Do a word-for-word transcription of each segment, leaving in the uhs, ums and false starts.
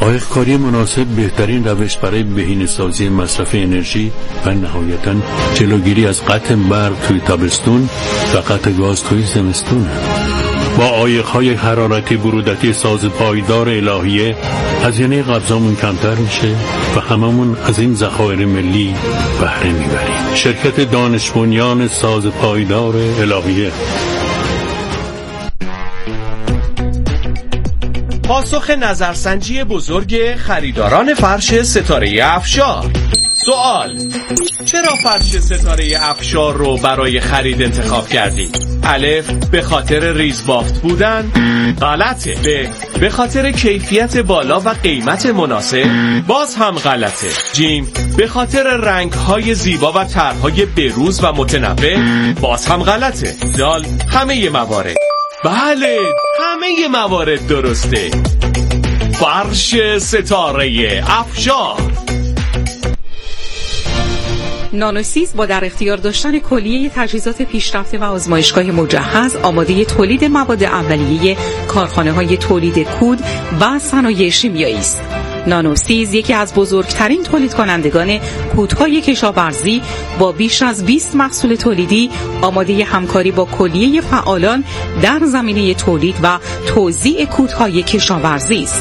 عایق‌کاری مناسب بهترین روش برای بهینه‌سازی مصرف انرژی و نهایتاً جلوگیری از قطع برق توی تابستون و قطع گاز توی زمستونه. با عایق‌های حرارتی برودتی ساز پایدار الهیه هزینه قبضامون کمتر میشه و هممون از این ذخایر ملی بهره میبریم. شرکت دانش بنیان ساز پایدار الهیه. پاسخ نظرسنجی بزرگ خریداران فرش ستاره افشار. سوال: چرا فرش ستاره افشار رو برای خرید انتخاب کردی؟ الف: به خاطر ریزبافت بودن. غلطه. ب: به خاطر کیفیت بالا و قیمت مناسب. باز هم غلطه. جیم: به خاطر رنگ‌های زیبا و طرح‌های بروز و متنوع. باز هم غلطه. دال: همه موارد. بله، همه موارد درسته. فرش ستاره افشار. نانوسیز با در اختیار داشتن کلیه تجهیزات پیشرفته و آزمایشگاه مجهز آماده تولید مواد اولیه کارخانه‌های تولید کود و صنایع شیمیایی است. نانوسیز یکی از بزرگترین تولید کنندگان کودهای کشاورزی با بیش از بیست محصول تولیدی آماده همکاری با کلیه فعالان در زمینه تولید و توزیع کودهای کشاورزی است.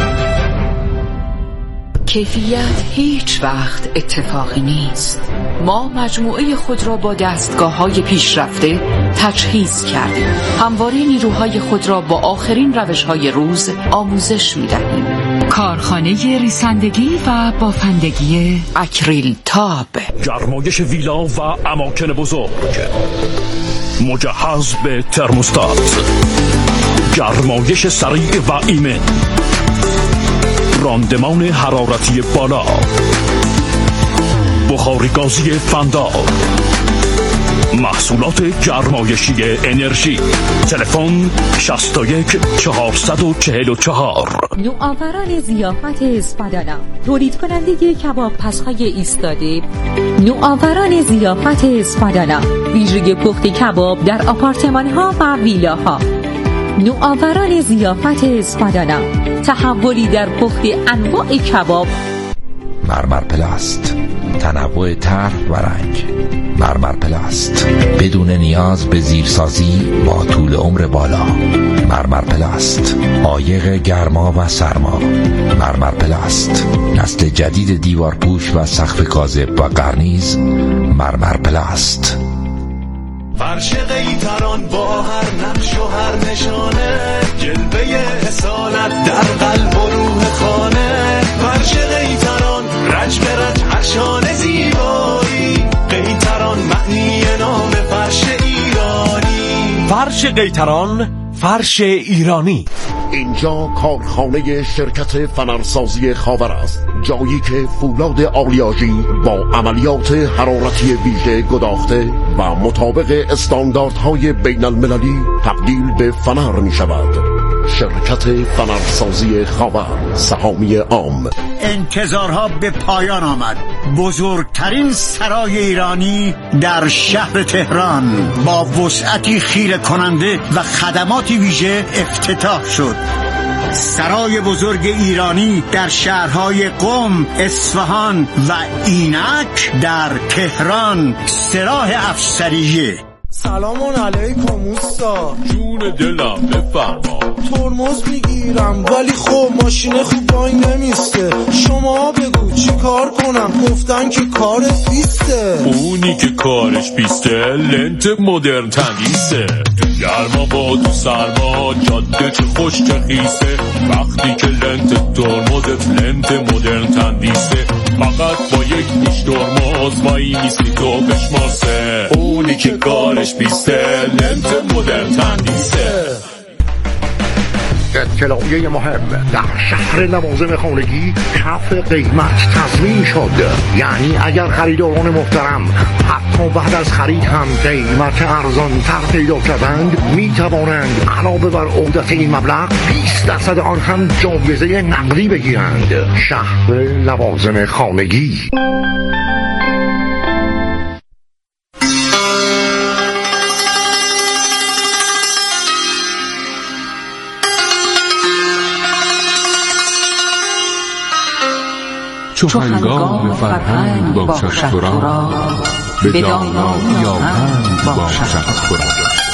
کیفیت هیچ وقت اتفاقی نیست. ما مجموعه خود را با دستگاه‌های پیشرفته تجهیز کردیم. همواره نیروهای خود را با آخرین روش‌های روز آموزش می‌دهیم. کارخانه ریسندگی و بافندگی اکریل تاب. گرمایش ویلا و اماکن بزرگ، مجهز به ترموستات، گرمایش سریع و ایمن، راندمان حرارتی بالا، بخاری گازی فندار، محصولات گرمایشی انرژی. تلفن شصت و یک چهارصد و چهل و چهار. نوآوران ضیافت اسپادانا، تولید کننده کباب پس‌های ایستاده. نوآوران ضیافت اسپادانا، ویژگی پخت کباب در آپارتمان‌ها و ویلاها. نوآوران ضیافت اسپادانا، تحولی در پخت انواع کباب. مرمر پلاست، تنوع طرح و رنگ. مرمر پلاست، بدون نیاز به زیرسازی با طول عمر بالا. مرمر پلاست، عایق گرما و سرما. مرمر پلاست، نسل جدید دیوارپوش و سقف کاذب و قرنیز. مرمر پلاست. فرش قیطران با هر نقش و هر نشانه، جلوه اصالت در قلب و روح خانه. فرش قیطران رنج به رنج هر شانه زیبایی، قیطران معنی نام فرش ایرانی. فرش قیطران، فرش ایرانی. اینجا کارخانه شرکت فنرسازی خاور است، جایی که فولاد آلیاژی با عملیات حرارتی ویژه گداخته و مطابق استانداردهای بین المللی تبدیل به فنر می شود. شرکت فنرسازی خاور، سهامی عام. انتظارها به پایان آمد. بزرگترین سرای ایرانی در شهر تهران با وسعتی خیره کننده و خدماتی ویژه افتتاح شد. سرای بزرگ ایرانی در شهرهای قم، اصفهان و اینک در تهران، سراح افسریه. سلام علیکم اوستا. جون دلم بفرما. ترمز میگیرم ولی خب ماشین خوب وای نمیسته. شما بگو چی کار کنم؟ گفتن که کار پیسته. اونی که کارش پیسته لنت مدرن تندیسه. گرما با تو سرما، جاده چه خوش چه خیسه. وقتی که لنت ترمزت لنت مدرن تندیسه، فقط با یک نیش ترمز وای میستی تو بشماسه. اونی که کارش پیسته لنت مدرن تندیسه. اطلاعیه مهم: در شهر لوازم خانگی کف قیمت تضمین شد. یعنی اگر خریداران محترم حتی بعد از خرید هم قیمت ارزان تر پیدا کردند، می توانند علاوه بر عودت این مبلغ بیست درصد آن هم جایزه نقدی بگیرند. شهر لوازم خانگی. چو هنگام فرهنگ باشد تو را، به دانایی آهنگ باشد تو را.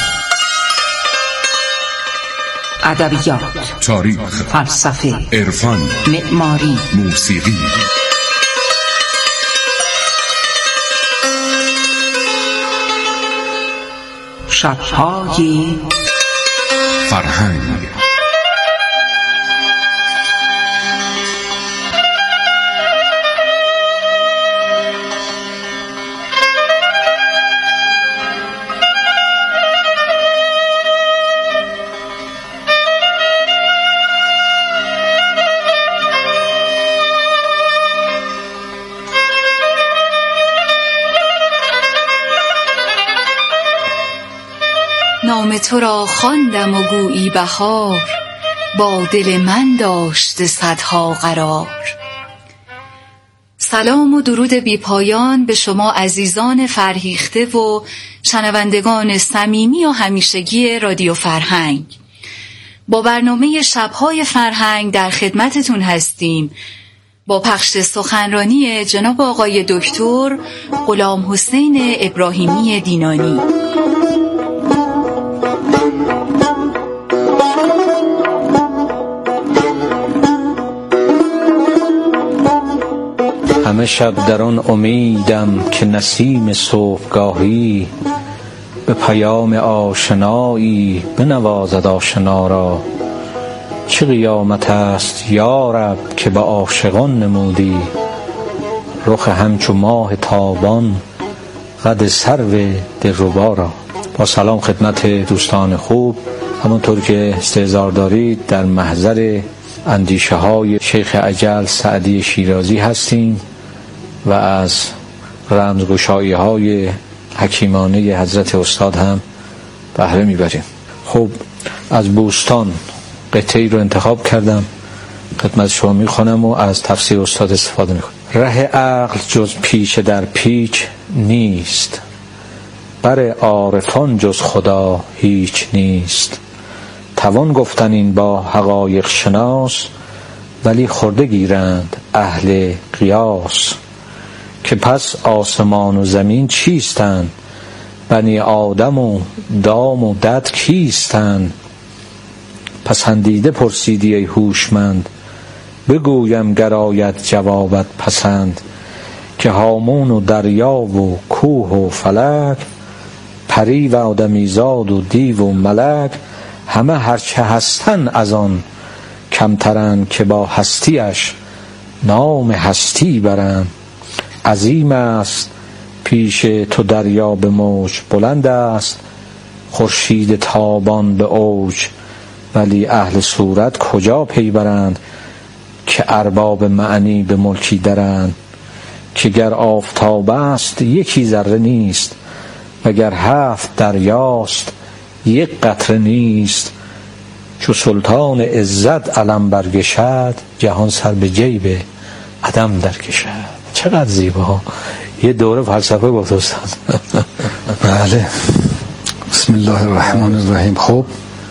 ادبیات، تاریخ، فلسفه، عرفان، معماری، موسیقی. شب‌های فرهنگ. نام تو را خواندم و گویی بهار، با دل من داشت صدها قرار. سلام و درود بی پایان به شما عزیزان فرهیخته و شنوندگان صمیمی و همیشگی رادیو فرهنگ. با برنامه شب‌های فرهنگ در خدمتتون هستیم با پخش سخنرانی جناب آقای دکتر غلام حسین ابراهیمی دینانی. همه شب در آن امیدم که نسیم صبحگاهی به پیام آشنایی بنوازد آشنا را. چه قیامت است یا رب که به عاشقان نمودی، رخ همچو ماه تابان قد سرو دلربا را. با سلام خدمت دوستان خوب، همونطور که استحضار دارید در محضر اندیشه های شیخ اجل سعدی شیرازی هستیم و از رمزگشایی های حکیمانه حضرت استاد هم بهره میبریم. خب از بوستان قطعی رو انتخاب کردم، خدمت شما میخونم و از تفسیر استاد استفاده میکنم. ره عقل جز پیچ در پیچ نیست، بر عارفان جز خدا هیچ نیست. توان گفتن این با حقایق شناس، ولی خورده گیرند اهل قیاس. که پس آسمان و زمین چیستند، بنی آدم و دام و دد کیستند. پسندیده پرسیدی ای هوشمند، بگویم گراید جوابت پسند. که هامون و دریا و کوه و فلک، پری و آدمیزاد و دیو و ملک، همه هرچه هستن از آن کمترن. که با هستیش نام هستی برن. عظیم است پیش تو دریا به موج، بلند است خورشید تابان به اوج. ولی اهل صورت کجا پی برند، که ارباب معنی به ملکی درند. که گر آفتاب است یکی ذره نیست، وگر هفت دریاست یک قطره نیست. چو سلطان عزت علم برکشد، جهان سر به جیب عدم درکشد. چقدر زیبا، یه دوره فلسفه با دوستان. بله، بسم الله الرحمن الرحیم. خب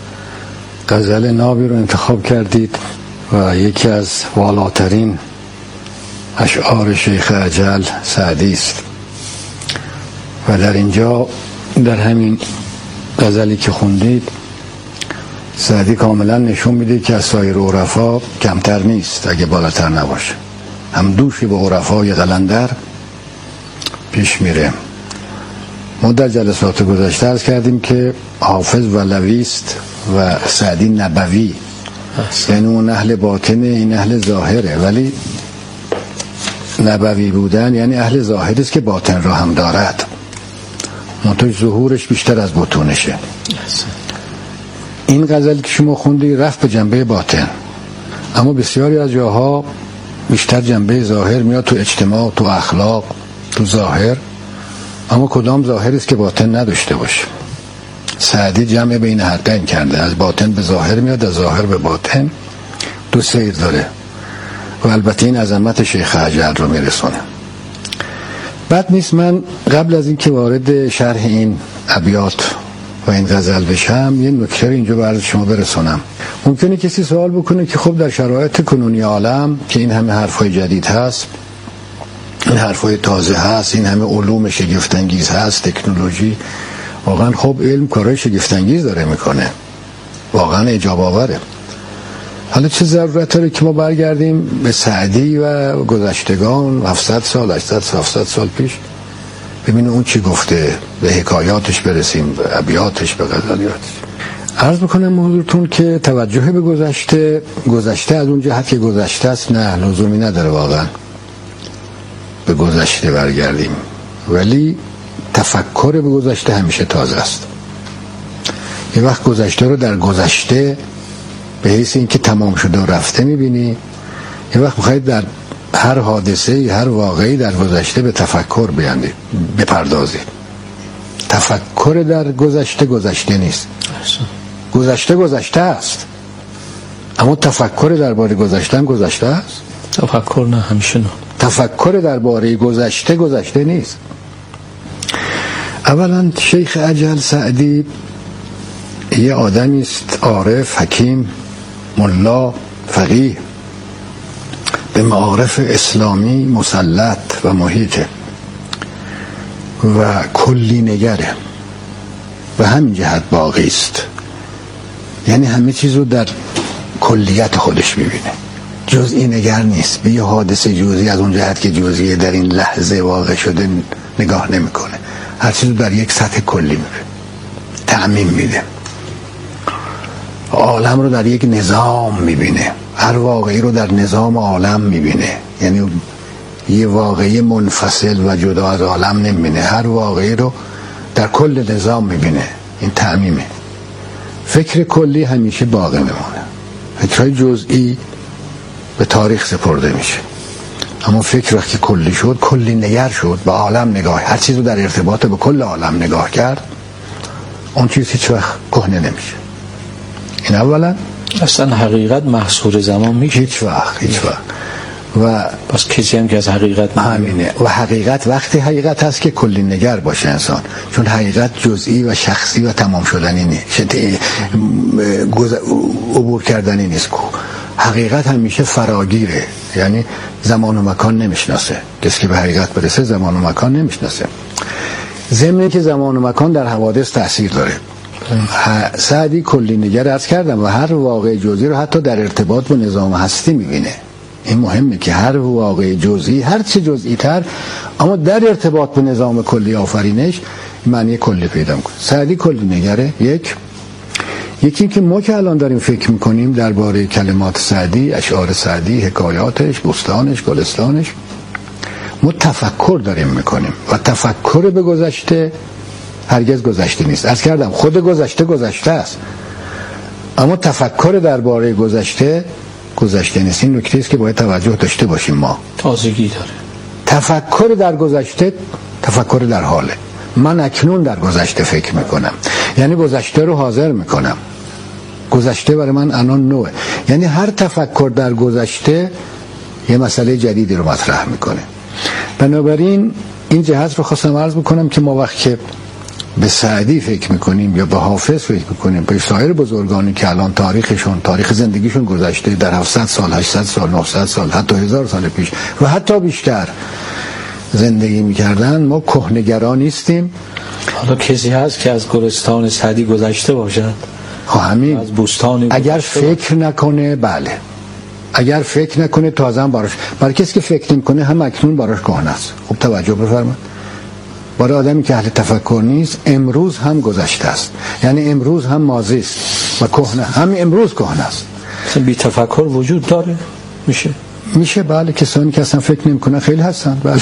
غزل نابی رو انتخاب کردید و یکی از والاترین اشعار شیخ اجل سعدی است و در اینجا در همین غزلی که خوندید سعدی کاملا نشون میده که از سایر عرفا کمتر نیست، اگه بالاتر نباشه. هم دوشی به عرفای قلندر پیش میره. ما در جلسات گذشته عرض کردیم که حافظ ولوی است و سعدی نبوی، یعنی اون اهل باطنه این اهل ظاهره. ولی نبوی بودن یعنی اهل ظاهر است که باطن را هم دارد، منتها ظهورش بیشتر از بطونشه. این غزل که شما خوندی رفت به جنبه باطن، اما بسیاری از جاها بیشتر جنبه ظاهر میاد، تو اجتماع، تو اخلاق، تو ظاهر. اما کدام ظاهری است که باطن نداشته باشه؟ سعدی جمع بین حدین کرده، از باطن به ظاهر میاد، از ظاهر به باطن، دو سیر داره و البته این عظمت شیخ اجل رو میرسونه. بد نیست من قبل از این که وارد شرح این ابیات و این غزل بشم، یه نکته رو اینجا برای شما برسونم. ممکنه کسی سوال بکنه که خب در شرایط کنونی عالم که این همه حرفای جدید هست، این حرفای تازه هست، این همه علوم شگفت‌انگیز هست، تکنولوژی، واقعا خب علم کارهای شگفت‌انگیز داره میکنه، واقعا اجاب آوره. حالا چه ضرورت داره که ما برگردیم به سعدی و گذشتگان هفتصد سال هشتصد سال هفتصد سال پیش ببینیم اون چی گفته، به حکایاتش برسیم، به ابیاتش، به غزلیاتش. عرض میکنم حضورتون که توجه به گذشته گذشته از اون جهت که گذشته است نه لزومی نداره واقعا به گذشته برگردیم، ولی تفکر به گذشته همیشه تازه است. یه وقت گذشته رو در گذشته به حیث اینکه تمام شده و رفته میبینی، یه وقت میخواید در هر حادثه هر واقعی در گذشته به تفکر بیاندید بپردازید. تفکر در گذشته گذشته نیست، گذشته گذشته است، اما تفکر درباره گذشته هم گذشته است. تفکر نه، همیشه نه. تفکر درباره گذشته گذشته نیست. اولا شیخ اجل سعدی یه آدمی است عارف، حکیم، ملا، فقیه، به معارف اسلامی مسلط و محیطه و کلی نگره و همین جهت باقی است، یعنی همه چیز رو در کلیت خودش میبینه، جزئی نگر نیست، به یه حادثه جزئی از اون جهت که جزئی در این لحظه واقع شده نگاه نمیکنه، هر چیز رو در یک سطح کلی میبینه، تعمیم میده، عالم رو در یک نظام میبینه، هر واقعی رو در نظام عالم میبینه، یعنی یه واقعی منفصل و جدا از عالم نمیبینه، هر واقعی رو در کل نظام میبینه. این تعمیمه. فکر کلی همیشه باقی میمونه، فکرهای جزئی به تاریخ سپرده میشه، اما فکر وقتی کلی شد، کلی نگر شد، به عالم نگاه، هر چیز رو در ارتباط به کل عالم نگاه کرد، اون چیز هیچ وقت کهنه نمیشه. این اولا. اصلا حقیقت محصور زمان میشه؟ هیچ وقت هیچ وقت. و پس کسی هم که از حقیقت همینه. و حقیقت وقتی حقیقت هست که کلی نگر باشه انسان، چون حقیقت جزئی و شخصی و تمام شدنی نیست، عبور کردنی نیست. حقیقت همیشه فراگیره، یعنی زمان و مکان نمیشناسه. کسی که به حقیقت برسه زمان و مکان نمیشناسه، ضمن که زمان و مکان در حوادث تأثیر داره. سعدی کلی نگر عرض کردم و هر واقع جزئی رو حتی در ارتباط با نظام هستی میبینه. این مهمه که هر واقع جزئی، هر چه جزئی تر، اما در ارتباط به نظام کلی آفرینش معنی کلی پیدا میکنه. سعدی کلی نگره. یک یکی که ما که الان داریم فکر میکنیم درباره کلمات سعدی، اشعار سعدی، حکایاتش، بستانش، گلستانش، ما تفکر داریم میکنیم و تفکر به گذشته هرگز گذشته نیست. عرض کردم خود گذشته گذشته است، اما تفکر درباره گذشته گذشته نیست. این نکته است که باید توجه داشته باشیم. ما تازگی داره. تفکر در گذشته تفکر در حاله. من اکنون در گذشته فکر میکنم، یعنی گذشته رو حاضر میکنم، گذشته برای من الان نوعه، یعنی هر تفکر در گذشته یه مسئله جدیدی رو مطرح میکنه. بنابراین این جهت رو خواستم عرض بکنم که ما وقت که به سعدی فکر میکنیم یا به حافظ فکر میکنیم، به سایر بزرگانی که الان تاریخشون، تاریخ زندگیشون گذشته در هفتصد سال، هشتصد سال، نهصد سال، حتی هزار سال پیش و حتی بیشتر زندگی میکردن، ما کهنگرا نیستیم. حالا کسی هست که از گلستان سعدی گذشته باشد؟ همین از بوستان اگر فکر نکنه، بله، اگر فکر نکنه تازه هم براش، برای کسی که فکر نمیکنه هم اکنون براش کهنه است. خب توجه بفرمایید، برای آدمی که اهل تفکر نیست امروز هم گذشته است، یعنی امروز هم ماضی است و کهنه، همین امروز کهنه است. بی تفکر وجود داره؟ میشه میشه بله، کسانی که اصلا فکر نمیکنن خیلی هستن، بله.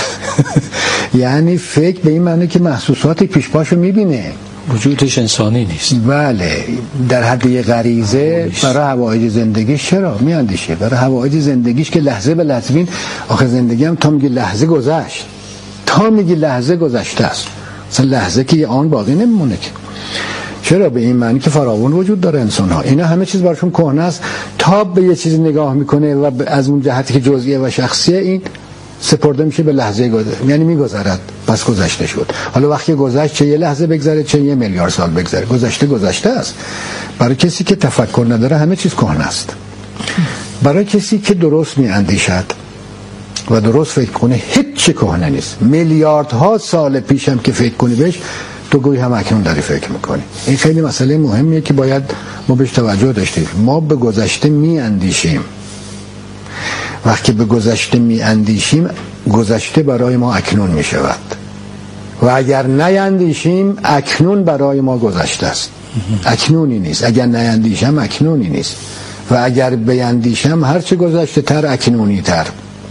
یعنی فکر به این معنی که محسوسات پیش پاشو میبینه، وجودش انسانی نیست. بله، در حد یه غریزه برای حوایج زندگیش چرا میاندیشه، برای حوایج زندگیش که لحظه به لحظه بین. آخه زندگی هم تا میگی لحظه گذشت، تا میگی لحظه گذشته است، مثلا لحظه که یه آن باقی نمیمونه که. چرا؟ به این معنی که فراوان وجود داره انسان ها، اینا همه چیز براشون کهنه است. تا به یه چیزی نگاه میکنه و از اون جهتی که جزئیه و شخصیه، این سپرده میشه به لحظه گذشته، یعنی میگذرد، پس گذشته شد. حالا وقتی گذشت چه یه لحظه بگذره چه یه میلیارد سال بگذره، گذشته گذشته است. برای کسی که تفکر نداره همه چیز کهنه است. برای کسی که درست می اندیشد و درست فکر کنه هیچ چی کهنه نیست. میلیاردها سال پیش هم که فکر کنی بهش، تو گویی هم اکنون داری فکر میکنی. این خیلی مسئله مهمیه که باید ما بهش توجه داشتیم. ما به گذشته می اندیشیم. وقتی به گذشته می اندیشیم، گذشته برای ما اکنون می شود و اگر نیندیشیم اکنون برای ما گذشته است. اکنونی نیست. اگر نیندیشم اکنونی نیست و اگر بیندیشم هرچه گذشته تر اکنونی تر.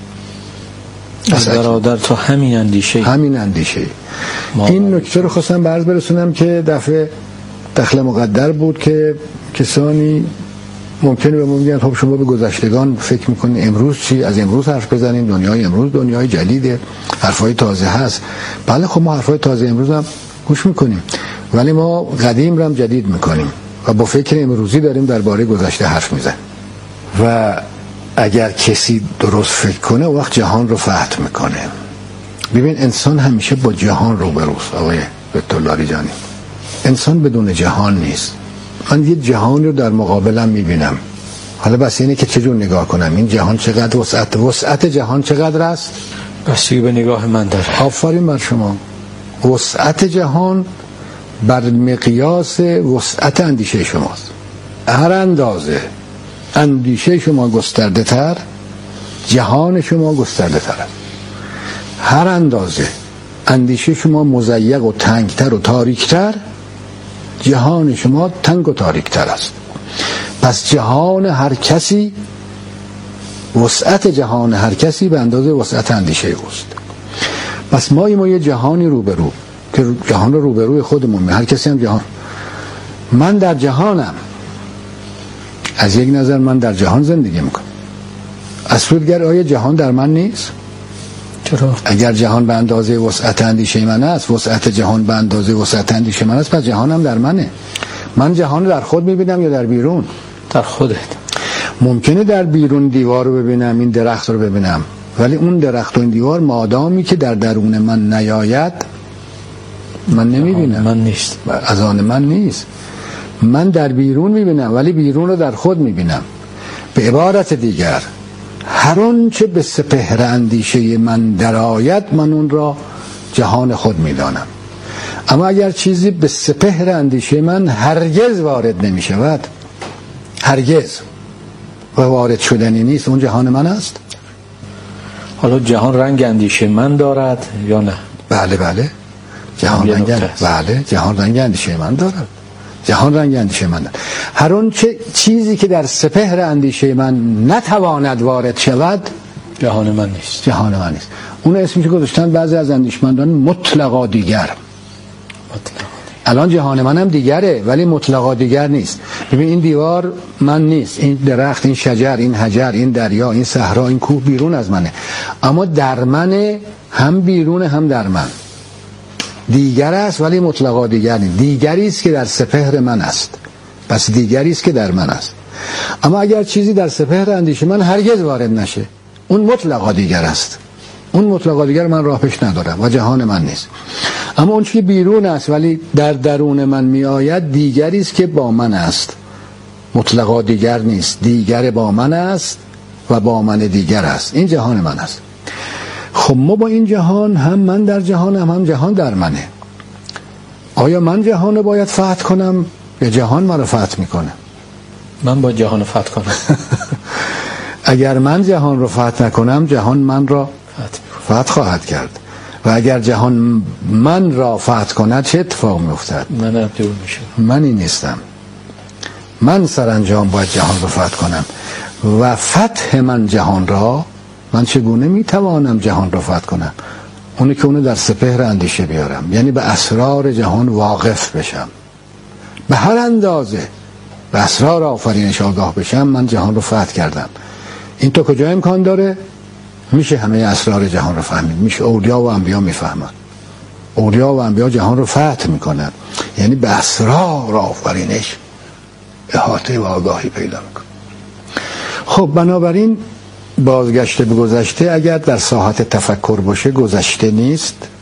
برادر تو همین اندیشه همین اندیشه این نکته رو خواستم برز برسونم که دفعه دخل مقدر بود که کسانی ممکنه به ما میگن خب شما به گذشتگان فکر میکنید، امروز چی؟ از امروز حرف بزنیم، دنیای امروز دنیای جدیده، حرفای تازه هست. بله خب ما حرفای تازه امروز هم گوش میکنیم، ولی ما قدیم رو هم جدید میکنیم و با فکر امروزی داریم درباره گذشته حرف میزنیم. و اگر کسی درست فکر کنه وقت جهان رو فتح میکنه. ببین انسان همیشه با جهان روبروست. آقای دکتر جانی، انسان بدون جهان نیست. من یه جهان رو در مقابلم میبینم، حالا بس اینه که چجور نگاه کنم. این جهان چقدر وسعت وسعت جهان چقدر است؟ بسی به نگاه من داره. آفرین بر شما. وسعت جهان بر مقیاس وسعت اندیشه شماست. هر اندازه اندیشه شما گسترده تر، جهان شما گسترده تر است. هر اندازه اندیشه شما مضیق و تنگتر و تاریکتر، جهان شما تنگ و تاریکتر است. پس جهان هر کسی، وسعت جهان هر کسی به اندازه وسعت اندیشه اوست. پس ما ما یه جهانی روبرو که جهان رو روبروی خودمون، هر کسی هم جهان. من در جهانم، از یک نظر من در جهان زندگی میکنم. از سودگر آیا جهان در من نیست؟ چرا؟ اگر جهان به اندازه وسعت اندیشه من است، وسعت جهان به اندازه وسعت اندیشه من است، پس جهانم در منه. من جهان رو در خود میبینم یا در بیرون؟ در خودت. ممکنه در بیرون دیوار رو ببینم، این درخت رو ببینم، ولی اون درخت و این دیوار مادامی که در درون من نیاید من نمیبینم. من نیست. از آن من نیست. من در بیرون میبینم ولی بیرون رو در خود میبینم. به عبارت دیگر هر آنچه به سپهر اندیشه من درآید من اون را جهان خود میدانم. اما اگر چیزی به سپهر اندیشه من هرگز وارد نمی شود، هرگز، و وارد شدنی نیست، اون جهان من است. حالا جهان رنگ اندیشه من دارد یا نه؟ بله بله جهان رنگ بله جهان رنگ اندیشه من دارد. جهان رنگ اندیشه من دارد. هر اون چه چیزی که در سپهر اندیشه من نتواند وارد شود جهان من نیست. جهان من نیست. اون اسمش گذاشتن بعضی از اندیشمندان مطلقا دیگر. مطلقا. الان جهان منم دیگره ولی مطلقا دیگر نیست. ببین این دیوار من نیست، این درخت، این شجر، این حجر، این دریا، این صحرا، این کوه بیرون از منه، اما در منه، هم بیرون هم در من. دیگر است ولی مطلقا دیگر نیست. دیگری است که در سپهر من است، پس دیگری است که در من است. اما اگر چیزی در سپهر اندیشه من هرگز وارد نشه، اون مطلقا دیگر است. اون مطلقا دیگر من راه پیش ندارم و جهان من نیست. اما اون چیزی بیرون است ولی در درون من می آید دیگری است که با من است. مطلقا دیگر نیست، دیگر با من است و با من دیگر است. این جهان من است. خب ما با این جهان، هم من در جهانم هم جهان در منه. آیا من جهان رو باید فتح کنم یا جهان من رو فتح میکنه؟ من باید جهان رو فتح کنم. اگر من جهان رو فتح نکنم جهان من را فتح خواهد کرد و اگر جهان من را فتح کند چه اتفاق میافتد؟ من دور میشه. منی نیستم. من سرانجام باید جهان رو فتح کنم و فتح من جهان را، من چگونه میتوانم جهان رو فتح کنم؟ اونی که اونو در سپهر اندیشه بیارم، یعنی به اسرار جهان واقف بشم، به هر اندازه به اسرار آفرینش آگاه بشم، من جهان رو فتح کردم. این تو کجا امکان داره؟ میشه همه اسرار جهان رو فهمید، میشه اولیا و انبیا میفهمن. اولیا و انبیا جهان رو فتح میکنن، یعنی به اسرار آفرینش احاطه و آگاهی پیدا میکنن. خب بنابراین بازگشته به گذشته اگر در ساحت تفکر باشه گذشته نیست،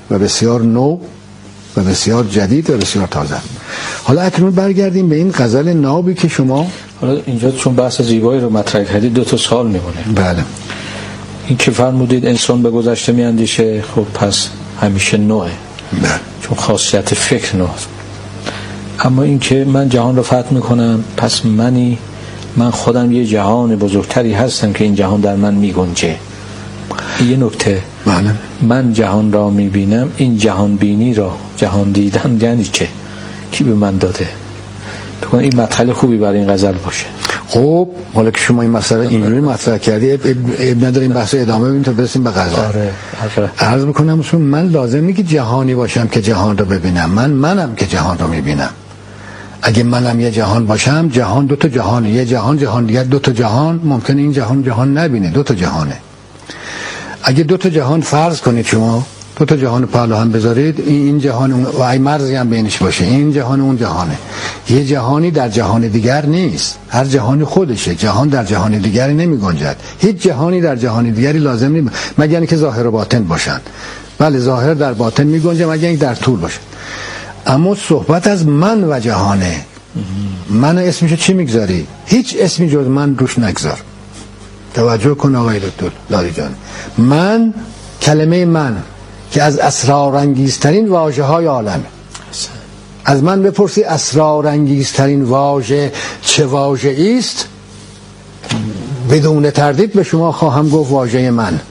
و بسیار نو و بسیار جدید و بسیار تازه. حالا اکنون برگردیم به این غزل نابی که شما حالا اینجا چون بحث زیبایی رو مطرح کردید دو تا سوال میمونه. بله. این که فرمودید انسان به گذشته میاندیشه، خب پس همیشه نوعه. بله. چون خاصیت فکر نوع. اما این که من جهان رو فتح میکنم، پس منی، من خودم یه جهان بزرگتری هستم که این جهان در من میگنجه. یه نکته، بله. من جهان را میبینم، این جهان بینی را، جهان دیدن یعنی چه؟ کی به من داده؟ تو این مطلب خوبی برای این غزل باشه. خب حالا که شما این مسئله اینجوری مطرح کردی، اب نداریم بحث ادامه بدیم تا برسیم به غزل. آره. عرض میکنم اصلا من لازم نیست که جهانی باشم که جهان رو ببینم، من منم که جهان رو میبینم. اگه منم یه جهان باشم، جهان دو تا جهانه، یه جهان جهان دیگر دو تا جهان، ممکنه این جهان جهان نبینه، دو تا جهانه. اگه دو تا جهان فرض کنید شما، دو تا جهان پهلو هم بذارید، این جهان اون و ای مرزی هم بینش باشه، این جهان اون جهانه. یه جهانی در جهان دیگر نیست، هر جهانی خودشه، جهان در جهان دیگری نمی گنجد. هیچ جهانی در جهان دیگری لازم نیست مگر اینکه ظاهر و باطن باشن. بله ظاهر در باطن می گنجه مگر اینکه در طول باشه. اما صحبت از من و جهانه. من اسمشو چی میگذاری؟ هیچ اسمی جز من روش نگذار. توجه کن آقای دکتر لاری جان. من، کلمه من که از اسرارانگیزترین واژه های عالمه. از من بپرسی اسرارانگیزترین واژه چه واژه است، بدون تردید به شما خواهم گفت واژه من.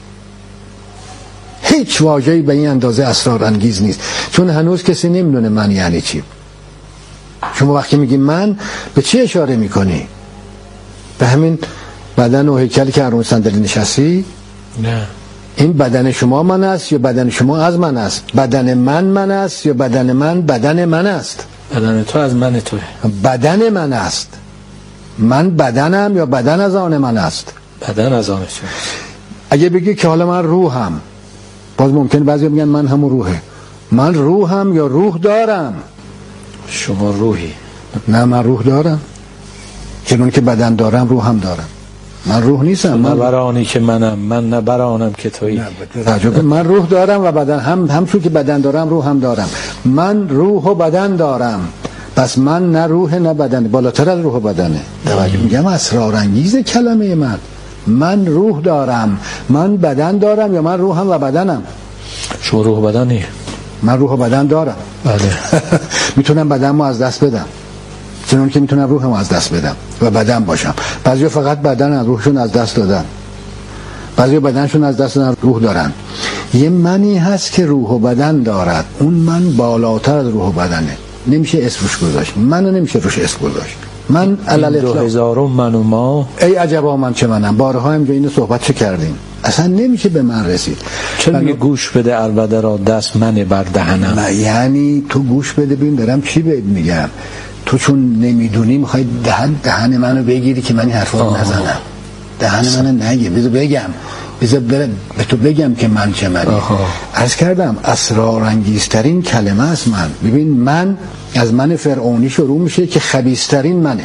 هیچ واژه‌ای به این اندازه اسرارانگیز نیست، چون هنوز کسی نمیدونه من یعنی چی. شما وقتی میگی من به چی اشاره میکنی؟ به همین بدن و هیکلی که هر صندلی نشستی؟ نه. این بدن شما من است یا بدن شما از من است؟ بدن من من است یا بدن من بدن من است؟ بدن تو از من توه. بدن من است. من بدنم یا بدن از آن من است؟ بدن از آن تو. اگه بگی که حالا من روحم، باز ممکن بعضی میگن من همون روحه. من روحم یا روح دارم؟ شما روحی. نه من روح دارم، چون که بدن دارم روح هم دارم. من روح نیستم. من برانی که منم، من نبرانم که تویی. من روح دارم و بدن هم، همچون که بدن دارم روح هم دارم. من روح و بدن دارم، پس من نه روح نه بدن، بالاتر از روح و بدنه. توجه میگم اسرارانگیز کلمه من. من روح دارم، من بدن دارم یا من روحم و بدنم؟ شما روح و بدنی؟ من روح و بدن دارم. بله. میتونم بدنمو از دست بدم، چون که میتونم روحمو از دست بدم و بدن باشم. بعضیا فقط بدن از روحشون از دست دادن، بعضیا بدنشون از دست دادن روح دارن. یه منی هست که روح و بدن دارد، اون من بالاتر از روح و بدنه، نمیشه اسم روش گذاشت. منو نمیشه روش اسم گذاشت. من علل اطلاق دو هزارم من و ما. ای عجبا من چه منم. بارها هم اینو صحبت چه کردیم، اصلا نمیشه به من رسید. چون میگه گوش بده عربده را دست من بر دهنم. یعنی تو گوش بده ببین دارم چی بهت میگم. تو چون نمیدونی میخوای دهن دهن منو بگیری که من این حرفا رو نزنم. دهن منو نگی، بذار بگم، بذار به تو بگم که من چه منی. عرض کردم اسرارانگیزترین کلمه است من. ببین من از من فرعونی شروع میشه که خبیثترین منه،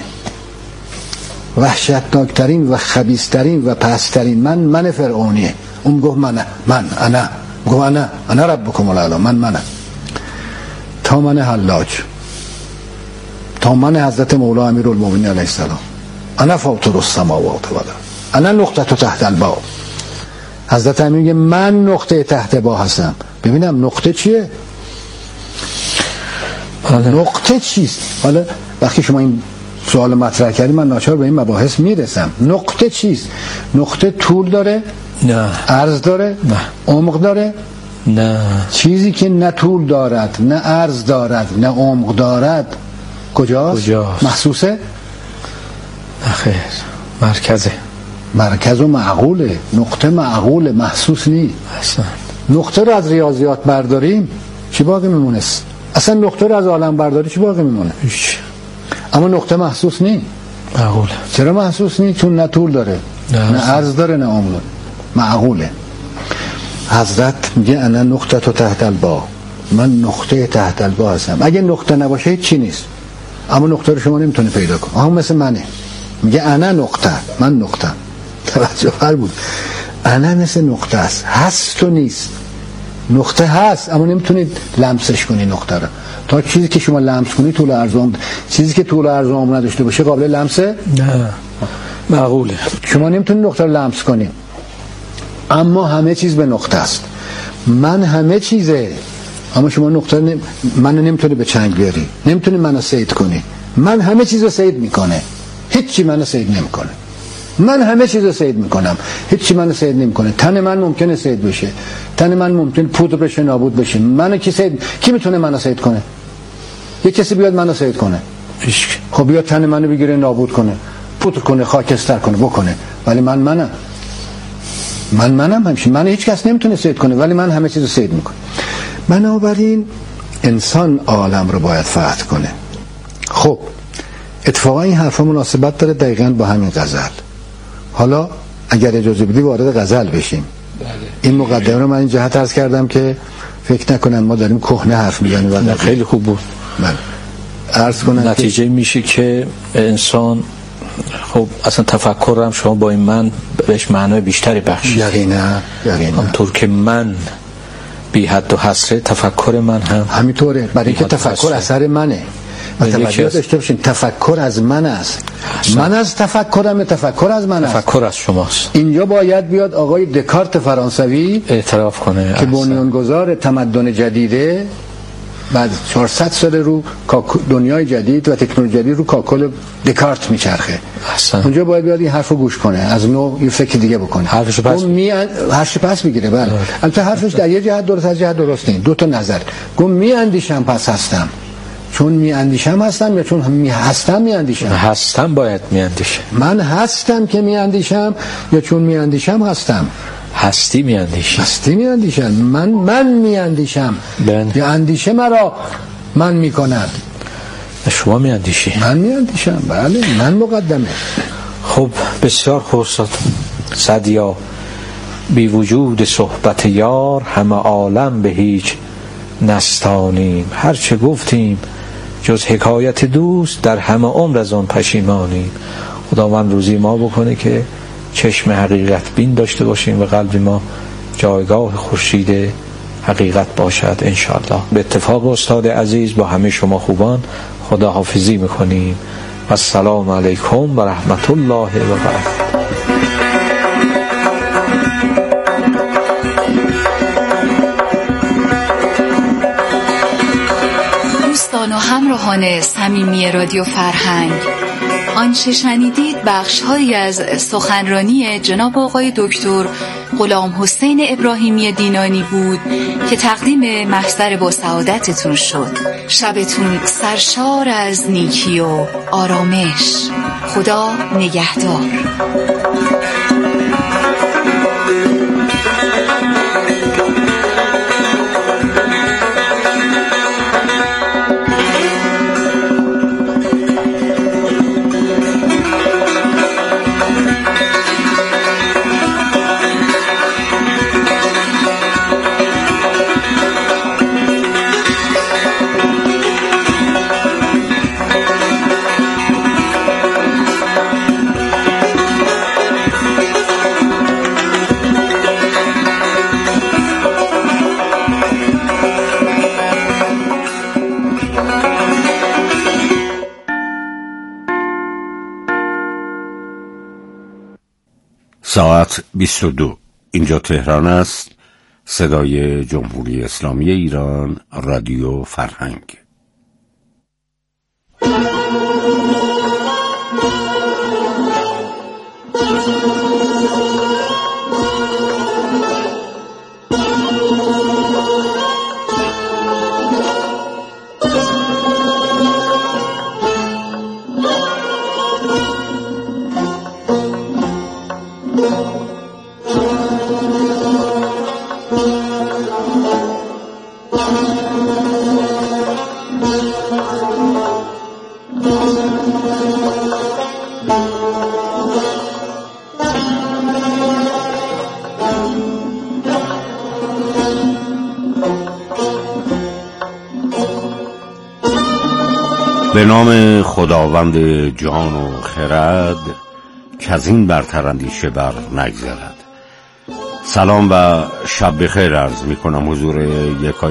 وحشتناکترین و خبیثترین و پسترین من من فرعونیه. اون گفت من من انا گفت انا انا ربکم الاعلی، من منم. تا من حلاج، تا من حضرت مولا امیرالمومنین علیه السلام، انا فاطر السماوات والارض، انا نقطه تحت الباب. حضرت امیر میگه من نقطه تحت با هستم. ببینم نقطه چیه؟ حالا. نقطه چیست؟ حالا وقتی شما این سوال مطرح کردی من ناچار به این مباحث میرسم. نقطه چیست؟ نقطه طول داره؟ نه. عرض داره؟ نه. عمق داره؟ نه. چیزی که نه طول دارد، نه عرض دارد، نه عمق دارد کجاست؟ کجاست؟ محسوسه؟ خیر، مرکزه. مرکز و معقوله. نقطه معقوله، محسوس نیست. اصلا نقطه رو از ریاضیات برداریم چی باقی میمونه؟ اصلا نقطه رو از عالم برداری چی باقی میمونه؟ هیچ. اما نقطه محسوس نیست. معقوله. چرا محسوس نیست؟ چون نه طول داره، نه, نه عرض داره، نه عمق داره. معقوله. حضرت میگه انا نقطه تو تحت البا، من نقطه تحت البا هستم. اگه نقطه نباشه هیچ چی نیست. اما نقطه رو شما نمیتونه پیدا کنی. اما مثل منه، میگه انا نقطه، من نقطه. توجه فرمود. انا مثل نقطه است، هست و نیست. نقطه هست اما نمیتونید لمسش کنی نقطه رو. تا چیزی که شما لمس کنی طول عرض عمر، چیزی که طول عرض عمر نداشته باشه قابل لمسه؟ نه معقوله. شما نمیتونید نقطه رو لمس کنی، اما همه چیز به نقطه است. من همه چیزه، اما شما نقطه نم... من نمیتونی به چنگ بیاری، نمیتونی منو سید کنی. من همه چیز رو سید میکنه، هیچی منو سید نمیکنه. من همه چیز رو سید میکنم، هیچی منو سید نمیکنه. تن من ممکنه سید بشه، تن من ممکنه پودر بشه، نابود بشه. منو کی سید، کی میتونه منو سید کنه؟ یه کسی بیاد منو سید کنه، هیچ. خب بیاد تن منو بگیره، نابود کنه، پودر کنه، خاکستر کنه، بکنه، ولی من منم من منم همین. من هیچ کس نمیتونه سید کنه، ولی من همه چیز رو سید میکنم. بنابراین انسان عالم رو باید فتح کنه. خب اتفاقا این حرفا مناسبت داره دقیقاً با همین غزل. حالا اگر اجازه بدی وارد غزل بشیم. بله. این مقدمه رو من این جهت عرض کردم که فکر نکنن ما داریم کهنه حرف میزنیم. خیلی خوب بود. بله. عرض کنم نتیجه میشه که انسان خب اصلا تفکرم شما با این من بهش معنای بیشتری بخشید. یقینا یقینا. همونطور که من بی حد و حصره، تفکر من هم همینطوره. برای اینکه تفکر اثر منه. توجه داشته باشین، تفکر از من است. احسن. من از تفکرم، تفکر از من است. تفکر از شماست. اینجا باید بیاد آقای دکارت فرانسوی اعتراف کنه که بنیانگذار تمدن جدیده، بعد چهارصد سال رو دنیای جدید و تکنولوژی جدید رو کاکل دکارت میچرخه. احسن. اونجا باید بیاد این حرفو گوش کنه، از نو یه فکر دیگه بکنه. حرفش پس می حرفش پس میگیره. بله. البته حرفش در یه جهت درست، از جهت درست نیست. دو تا نظر. گم می اندیشم پس هستم. چون می اندیشم هستم یا چون می هستم می اندیشم؟ هستم باید می اندیشم. من هستم که می اندیشم یا چون می اندیشم هستم؟ هستی می اندیشم. هستی می اندیشم. من من می اندیشم. یا اندیشه مرا من می کند. شما می اندیشی. من می اندیشم. بله من مقدمه. خب بسیار خوب استاد. سعدیا بی وجود صحبت یار همه عالم به هیچ نستانیم. هر چه گفتیم جز حکایت دوست در همه عمر از آن پشیمانیم. خداوند روزی ما بکنه که چشم حقیقت بین داشته باشیم و قلب ما جایگاه خورشید حقیقت باشد انشاءالله. به اتفاق استاد عزیز با همه شما خوبان خداحافظی میکنیم. السلام علیکم و رحمت الله و برکاته. دوستان و همراهان صمیمی رادیو فرهنگ، آنچه شنیدید بخش‌هایی از سخنرانی جناب آقای دکتر غلام حسین ابراهیمی دینانی بود که تقدیم محضر با سعادتتون شد. شبتون سرشار از نیکی و آرامش. خدا نگهدار. ساعت بیست و دو. اینجا تهران است. صدای جمهوری اسلامی ایران، رادیو فرهنگ. به نام خداوند جان و خرد که از این برتر اندیشه بر نگذرد. سلام و شب بخیر عرض می کنم حضور یکای